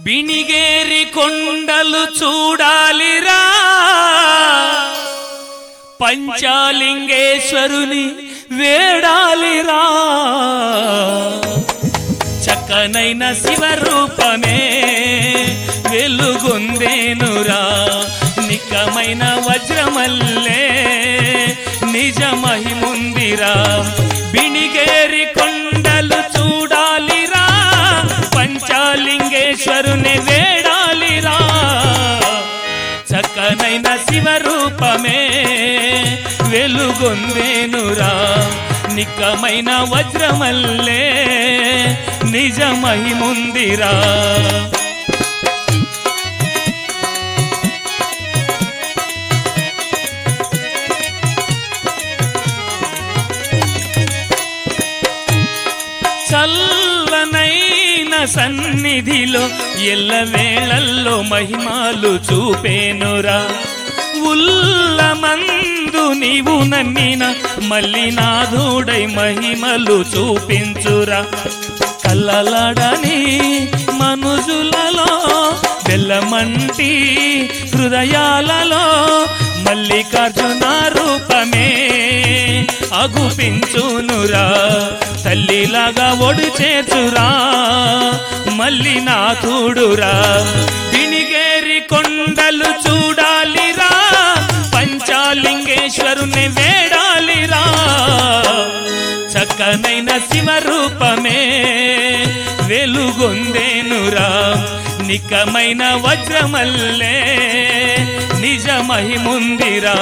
బిణిగేరి కొండలు చూడాలిరా, పంచాలింగేశ్వరుని వేడాలిరా. చక్కనైన శివరూపమే వెలుగొందేనురా, నిక్కమైన వజ్రమల్లే నిజ మహిముందిరా. బిణిగేరి కొండలు చూడాలిరా, పంచాలింగేశ్వరుని వేడాలిరా. చక్కనైన శివరూపమే వెలుగొందేనురా, నిక్కమైన వజ్రమల్లే నిజ మహిముందిరా. చల్లనైన సన్నిధిలో ఎల్లవేళల్లో మహిమాలు చూపేనురా. ఉల్లమందు నీవు నమ్మిన మల్లినాథుడై మహిమలు చూపించురా. కల్లలాడని మనుజులలో బెల్లమంటి హృదయాలలో మల్లికార్జున రూపమే అగుపించునురా. తల్లిలాగా ఒడి చేర్చురా మల్లినాథుడురా. బిణిగేరి కొండలు చూడాలిరా, పంచాలింగేశ్వరుని వేడాలిరా. చక్కనైన శివరూపమే వెలుగొందేనురా, నిక్కమైన వజ్రమల్లే నిజ మహిముందిరా.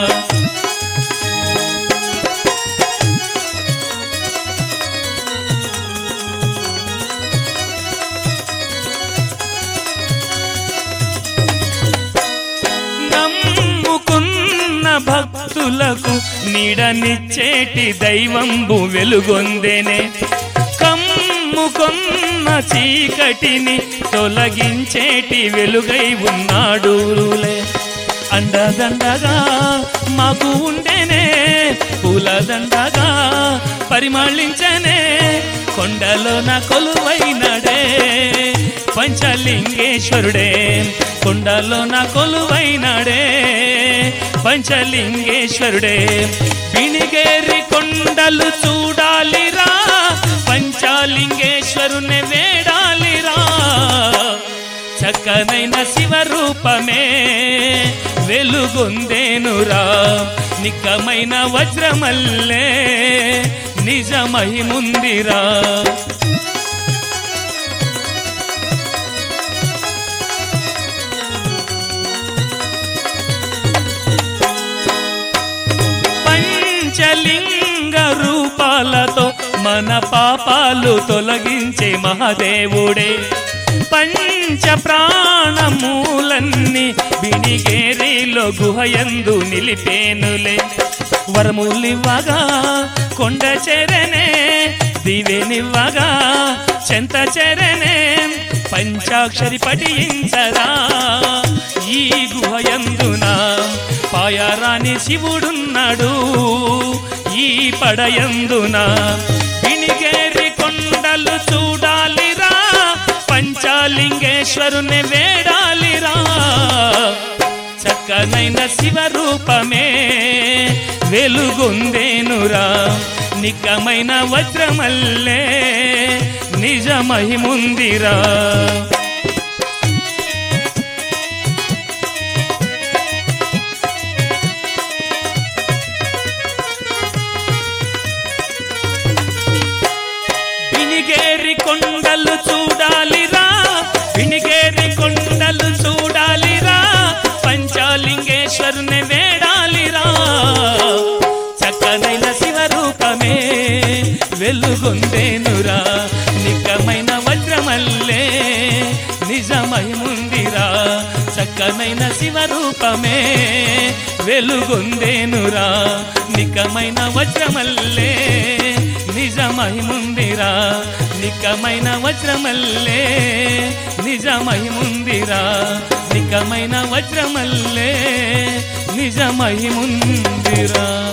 భక్తులకు నీడనిచ్చేటి దైవంబు వెలుగొందేనే. కమ్ముకొన్న చీకటిని తొలగించేటి వెలుగై ఉన్నాడులే. అండదండగా మాకు ఉండేనే, పూలదండగా పరిమళించనే. కొండలోన కొలువైనడే పంచలింగేశ్వరుడే, కొండలోన కొలువైనడే పంచలింగేశ్వరుడే. బిణిగేరి కొండలు చూడాలిరా, పంచాలింగేశ్వరుని వేడాలిరా. చక్కనైన శివరూపమే వెలుగొందేనురా, నిక్కమైన వజ్రమల్లే నిజ మహిముందిరా. పంచలింగ రూపాలతో మన పాపాలు తొలగించే మహాదేవుడే. పంచ ప్రాణమూలన్నీ బిణిగేరిలో గుహయందు నిలిపేనులే. వరములివ్వగా కొండ చెరనే, దివెనివ్వగా చెంత చెరనే. పంచాక్షరి పఠించరా ఈ గుహయందున, పాయారాని శివుడున్నాడు ఈ పడయందున. బిణిగేరి కొండలు చూడాలిరా, పంచాలింగేశ్వరుని వేడాలిరా. చక్కనైన శివరూపమే వెలుగొందేనురా, నిక్కమైన వజ్రమల్లే నిజ మహిముందిరా. బిణిగేరి కొండలు చూడాలిరా, బిణిగేరి కొండలు చూడాలిరా, పంచాలింగేశ్వరుని వేడాలిరా. చక్కనైన శివరూపమే వెలుగొందేనురా, నిక్కమైన వజ్రమల్లే నిజ మహిముందిరా. చక్కనైన శివరూపమే వెలుగొందేనురా, నిక్కమైన వజ్రమల్లే నిజ మహిముందిరా. నిక్కమైన వజ్రమల్లే నిజ మహిముందిరా, నిక్కమైన వజ్రమల్లే నిజ మహిముందిరా.